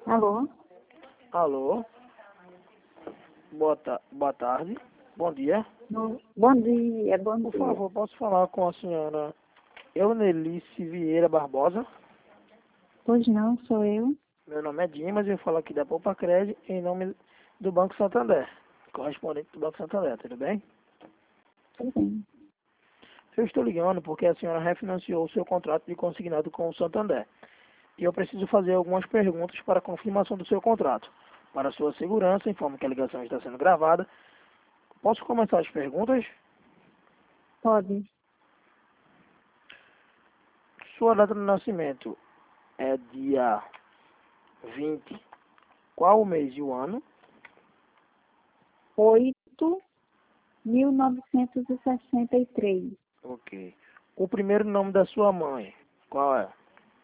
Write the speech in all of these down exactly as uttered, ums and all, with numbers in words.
Alô? Alô? Boa, ta boa tarde. Bom dia. No- Bom dia, bom Por dia. favor, posso falar com a senhora Eunelice Vieira Barbosa? Pois não, sou eu. Meu nome é Dimas e eu falo aqui da Poupa Crédito em nome do Banco Santander, correspondente do Banco Santander, tudo bem? Tudo bem. Eu estou ligando porque a senhora refinanciou o seu contrato de consignado com o Santander. E eu preciso fazer algumas perguntas para a confirmação do seu contrato. Para sua segurança, informo que a ligação está sendo gravada. Posso começar as perguntas? Pode. Sua data de nascimento é dia vinte. Qual o mês e o ano? Oito mil novecentos e sessenta e três. Ok. O primeiro nome da sua mãe, qual é?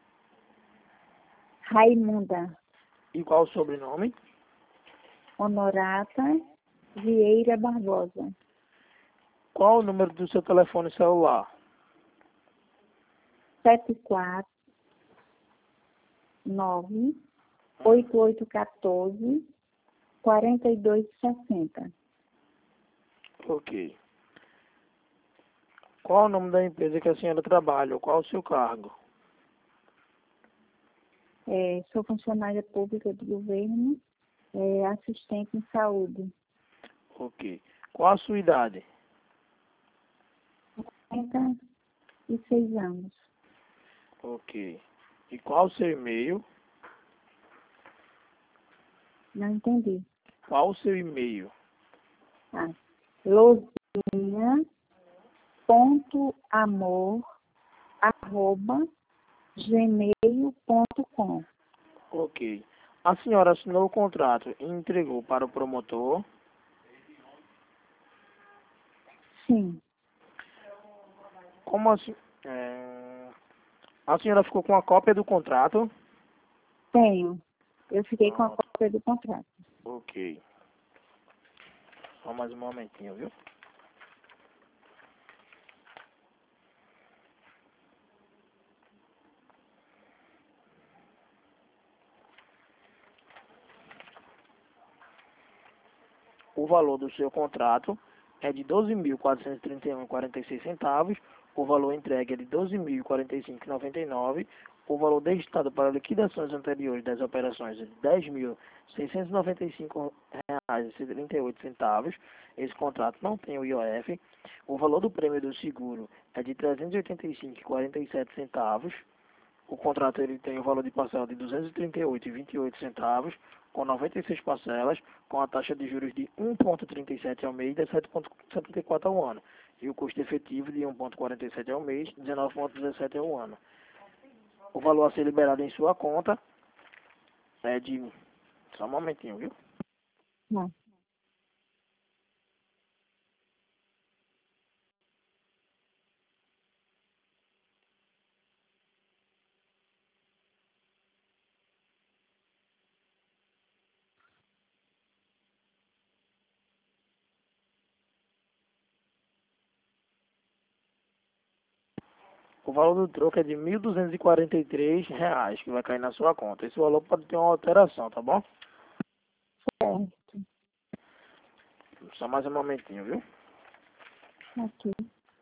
Raimunda E qual o sobrenome? Honorata Vieira Barbosa. Qual o número do seu telefone celular? Sete quatro nove oito oito um quatro quatro dois seis zero. Ok. Qual o nome da empresa que a senhora trabalha? Qual o seu cargo? É, sou funcionária pública do governo, é, assistente em saúde. Ok. Qual a sua idade? quarenta e seis anos. Ok. E qual o seu e-mail? Não entendi. Qual o seu e-mail? Ah, Lozinha ponto amor arroba gmail ponto com. Ok. A senhora assinou o contrato e entregou para o promotor. Sim, Como assim? É... A senhora ficou com a cópia do contrato? tenho. Eu fiquei com a Pronto. cópia do contrato. Ok. Só mais um momentinho, viu? O valor do seu contrato é de doze mil quatrocentos e trinta e um reais e quarenta e seis centavos. O valor entregue é de doze mil e quarenta e cinco reais e noventa e nove centavos. O valor destinado para liquidações anteriores das operações é de dez mil seiscentos e noventa e cinco reais e trinta e oito centavos. Esse contrato não tem o I O F. O valor do prêmio do seguro é de trezentos e oitenta e cinco reais e quarenta e sete centavos. O contrato ele tem o valor de parcela de duzentos e trinta e oito reais e vinte e oito centavos, com noventa e seis parcelas, com a taxa de juros de um vírgula trinta e sete ao mês e sete vírgula setenta e quatro ao ano. E o custo efetivo de um vírgula quarenta e sete ao mês e dezenove vírgula dezessete ao ano. O valor a ser liberado em sua conta é de... Só um momentinho, viu? Não. O valor do troco é de mil duzentos e quarenta e três reais que vai cair na sua conta. Esse valor pode ter uma alteração, tá bom? Certo. Só mais um momentinho, viu? Aqui.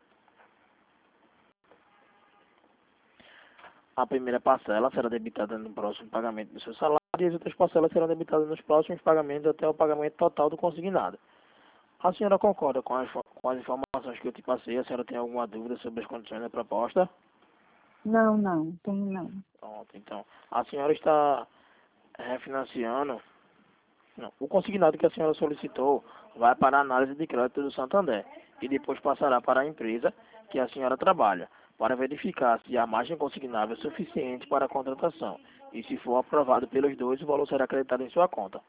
A primeira parcela será debitada no próximo pagamento do seu salário e as outras parcelas serão debitadas nos próximos pagamentos até o pagamento total do consignado. A senhora concorda com as, com as informações que eu te passei? A senhora tem alguma dúvida sobre as condições da proposta? Não, não, tenho não. Pronto, então. A senhora está refinanciando. Não, o consignado que a senhora solicitou vai para a análise de crédito do Santander e depois passará para a empresa que a senhora trabalha, para verificar se a margem consignável é suficiente para a contratação. E se for aprovado pelos dois, o valor será acreditado em sua conta.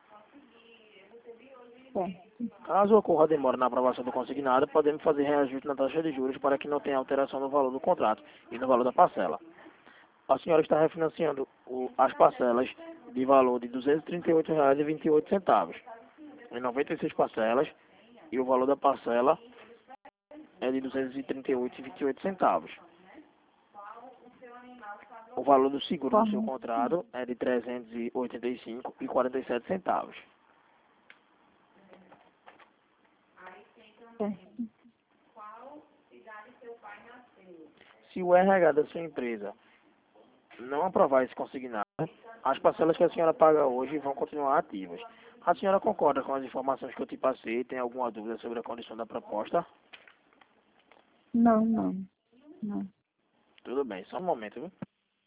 Certo. Caso ocorra demora na aprovação do consignado, podemos fazer reajuste na taxa de juros para que não tenha alteração no valor do contrato e no valor da parcela. A senhora está refinanciando o, as parcelas de valor de duzentos e trinta e oito reais e vinte e oito centavos em noventa e seis parcelas, e o valor da parcela é de duzentos e trinta e oito reais e vinte e oito centavos. O valor do seguro do seu Correto. contrato é de trezentos e oitenta e cinco reais e quarenta e sete centavos. Certo. Se o R H da sua empresa não aprovar esse consignado, as parcelas que a senhora paga hoje vão continuar ativas. A senhora concorda com as informações que eu te passei? Tem alguma dúvida sobre a condição da proposta? Não, não. Não. Tudo bem, só um momento, viu?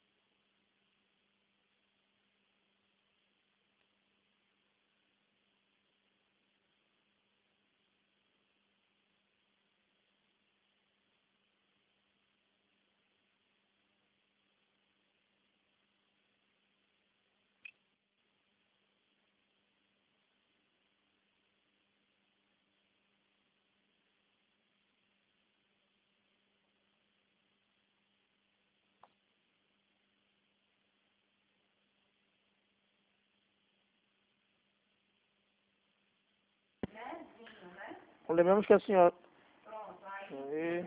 Lembramos que a senhora... E...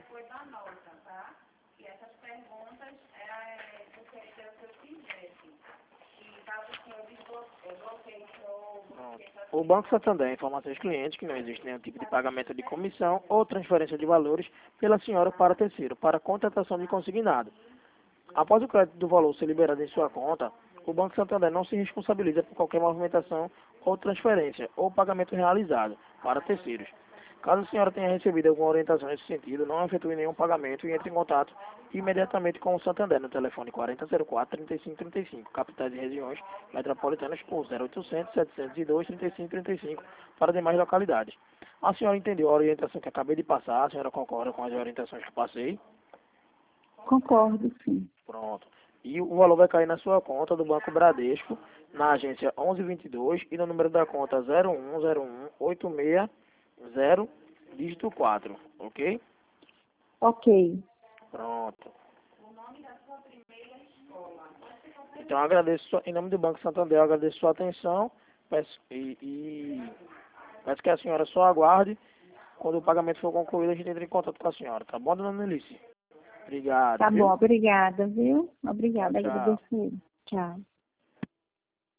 Pronto. O Banco Santander informa seus clientes que não existe nenhum tipo de pagamento de comissão ou transferência de valores pela senhora para terceiro, para contratação de consignado. Após o crédito do valor ser liberado em sua conta, o Banco Santander não se responsabiliza por qualquer movimentação ou transferência ou pagamento realizado para terceiros. Caso a senhora tenha recebido alguma orientação nesse sentido, não efetue nenhum pagamento e entre em contato imediatamente com o Santander no telefone quarenta zero quatro, trinta e cinco trinta e cinco, capitais e regiões metropolitanas, ou zero oitocentos, setecentos e dois, trinta e cinco trinta e cinco para demais localidades. A senhora entendeu a orientação que acabei de passar? A senhora concorda com as orientações que passei? Concordo, sim. Pronto. E o valor vai cair na sua conta do Banco Bradesco, na agência onze vinte e dois e no número da conta zero um zero um oito seis zero, dígito quatro, ok? Ok. Pronto. Então, eu agradeço, sua- em nome do Banco Santander, eu agradeço sua atenção peço, e, e peço que a senhora só aguarde. Quando o pagamento for concluído, a gente entra em contato com a senhora, tá bom, dona Nelícia? Obrigado, Tá viu? bom, obrigada, viu? Tchau, Obrigada, tchau. agradeço. Tchau.